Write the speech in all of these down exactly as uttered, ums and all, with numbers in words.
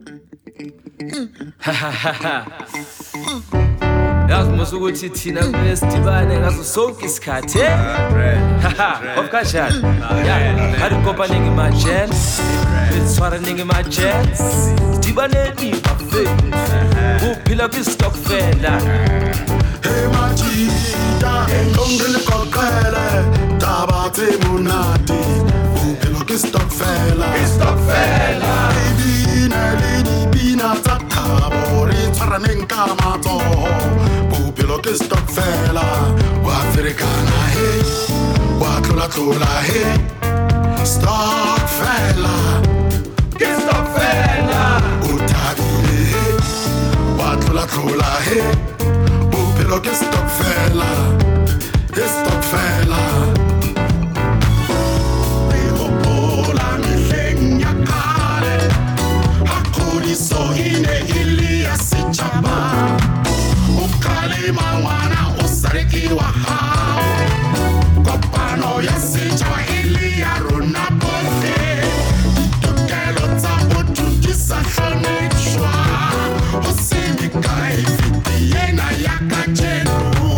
yazi musu ukuthi thina kunesidibane ngaso sonke isikhathi haha ofkashani hadi kopa ningi majens bitswara ningi majens dibane ni bafe uphila kistokfela hey majida ngongile koqele tabathe munati uphila kistokfela kistokfela ibina lini bina takabori tsara nenkamato uphila kistokfela waafrikana hey watlola tlola hey stokfela kistokfela utabile hey watlola tlola hey uphila kistokfela kistokfela so ine ilia sichaba ukale mawana usariki wa hao kopano ya sichaba ilia runa bote tukelo tsambo tukisa shone chwa usimika ifiti yena yaka jenu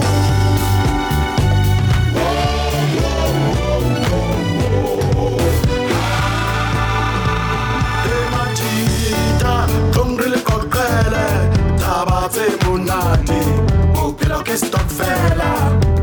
Stokfela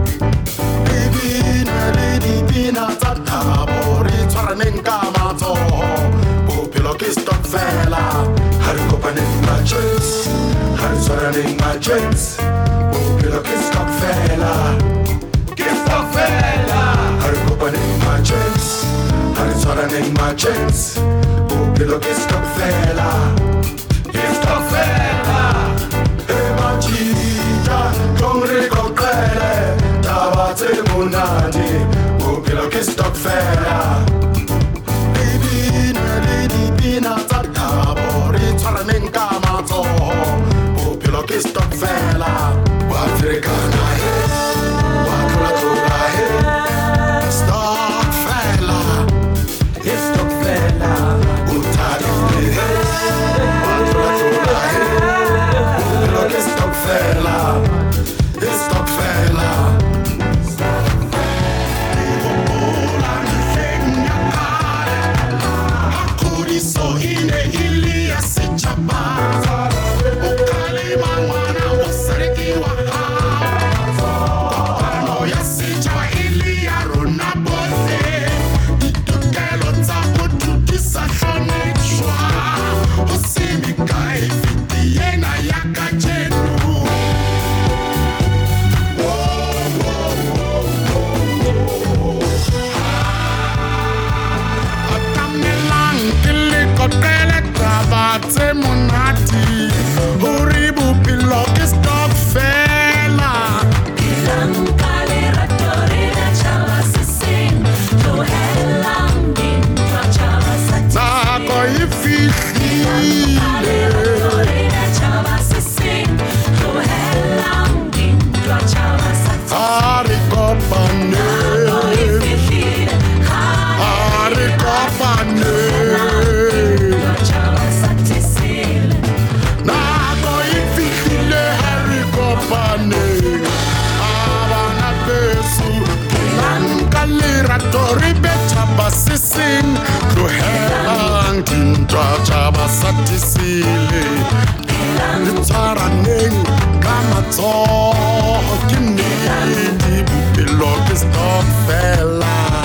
ibina lady bina tatabori tsara nenkamato uphilo ke stokfela hari kopane matches hari tsara ning matches uphilo ke stokfela ke stokfela hari kopane matches hari tsara ning matches uphilo ke stokfela ke stokfela Kongre koqele tabathe munadi uphilo ke stokfela ibina lady bina tatabori tsara nenkamato uphilo ke stokfela waafrikana hey watlola tlola hey stokfela stokfela utabile hey watlola tlola hey uphilo ke stokfela Stokfela Hakuri so ine ilia sichaba ukale mawana usariki wa hao kopano ya sichaba ilia runa bote tukelo tsambo tukisa shone chwa usimika ifiti yena yaka jenu Kele tabathe munati uribu pilo ke stokfela Ilankale ratore na chawa sising to helang din to chawa satin Nako ifihile ratore na chawa sising to helang din to chawa satin Ari kopane Nako ifihile Ari kopane Tori betaba sising to helang tinta chaba satisile Nitsara ning kamato kini di bupilo ke stokfela